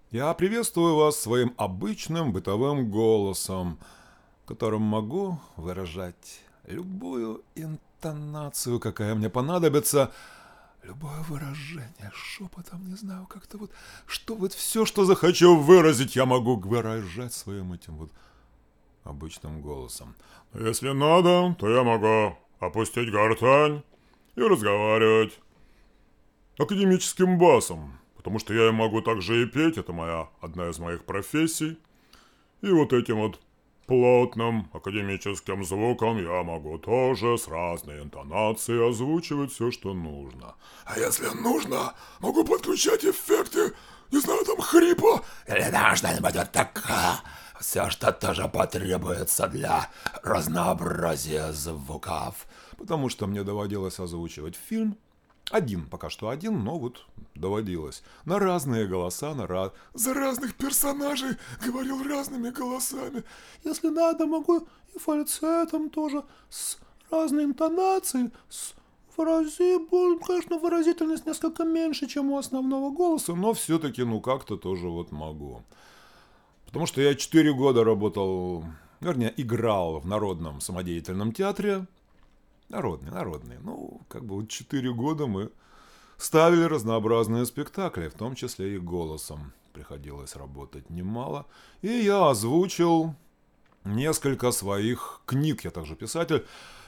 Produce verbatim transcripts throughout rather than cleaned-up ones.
Я приветствую вас своим обычным бытовым голосом, которым могу выражать любую интонацию, какая мне понадобится, любое выражение шепотом, не знаю, как-то вот, что вот все, что захочу выразить, я могу выражать своим этим вот обычным голосом. Но если надо, то я могу опустить гортань и разговаривать академическим басом, потому что я могу также и петь, это моя одна из моих профессий. И вот этим вот плотным академическим звуком я могу тоже с разной интонацией озвучивать все, что нужно. А если нужно, могу подключать эффекты, не знаю, там хрипа, или там что-нибудь вот такое. Все, что тоже потребуется для разнообразия звуков. Потому что мне доводилось озвучивать фильм. Один, пока что один, но вот доводилось. На разные голоса, на раз... За разных персонажей говорил разными голосами. Если надо, могу и фальцетом тоже, с разной интонацией, с вырази... Конечно, выразительность несколько меньше, чем у основного голоса, но все-таки, ну, как-то тоже вот могу. Потому что я четыре года работал, вернее, играл в Народном самодеятельном театре. Народный, народный. Ну, как бы вот четыре года мы ставили разнообразные спектакли, в том числе и голосом. Приходилось работать немало. И я озвучил несколько своих книг, я также писатель.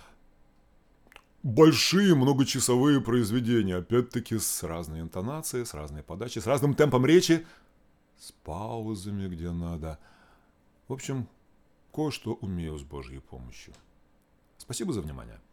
Большие многочасовые произведения, опять-таки с разной интонацией, с разной подачей, с разным темпом речи, с паузами, где надо. В общем, кое-что умею с Божьей помощью. Спасибо за внимание.